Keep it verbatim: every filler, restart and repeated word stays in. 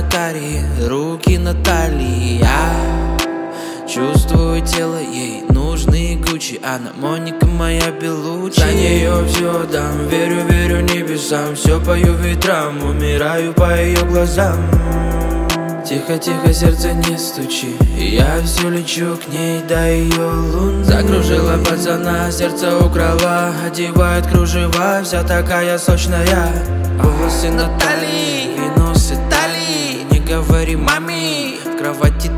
карие руки Натальи. Я чувствую тело ей, нужны Гуччи, она Моника моя Белуччи. За нее все дам, верю, верю небесам, все пою ветрам, умираю по ее глазам. Тихо, тихо, сердце не стучи, я все лечу к ней до ее луны. Закружила пацана, сердце украла, одевает кружева, вся такая сочная. Волосы Натальи, винос Италии, не говори маме, в кровати